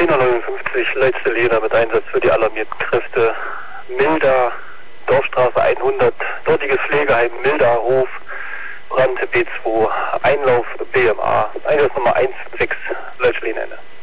1059, letzte Linie mit Einsatz für die alarmierten Kräfte. Milda, Dorfstraße 100, dortiges Pflegeheim Milda, Hof, Brand B2, Einlauf BMA, Einsatz Nummer 16, letzte Linie Ende.